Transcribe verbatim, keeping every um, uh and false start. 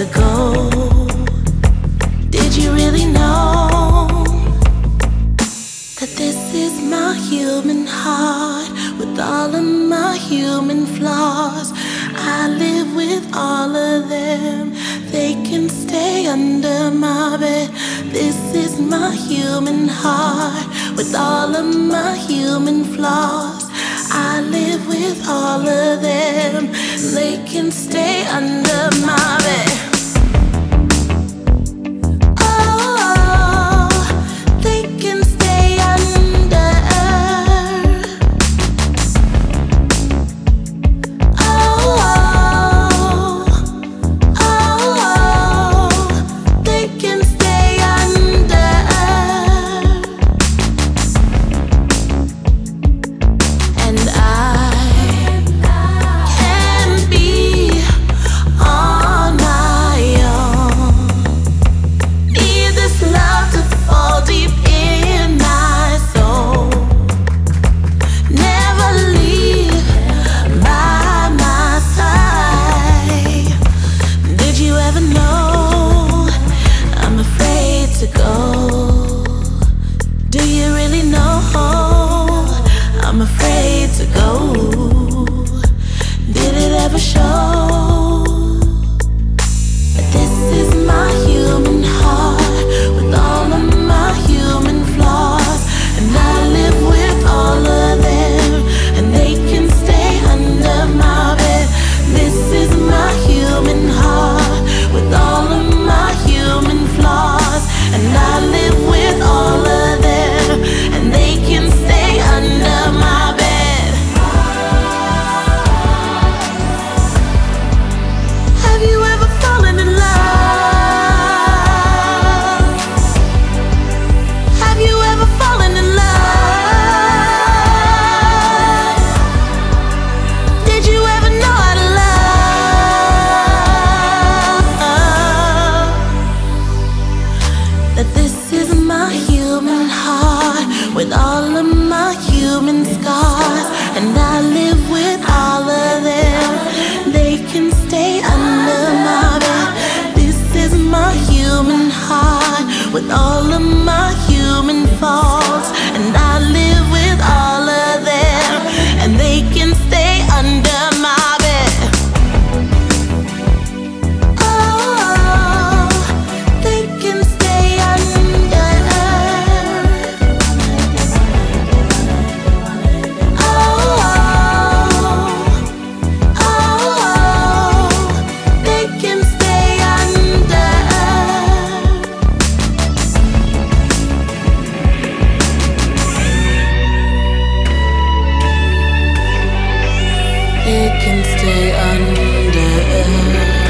to go. Did you really know that this is my human heart with all of my human flaws? I live with all of them. They can stay under my bed. This is my human heart with all of my human flaws. I live with all of them. They can stay under my bed. I'm afraid to go. Did it ever show that this is my human heart with all of my human flaws? And I live with all of them, and they can stay under my bed. This is my human heart with all of my human flaws, and I live with all of them, and they can stay under my bed. Have you ever fallen in love? Have you ever fallen in love? Did you ever know how to love? That this is my human heart with all of my human scars, and I live with all of them. They can stay under my bed. This is my human heart with all of my human faults, and I live with all of them, and they can stay under my bed. Oh, they can stay under. It can stay under.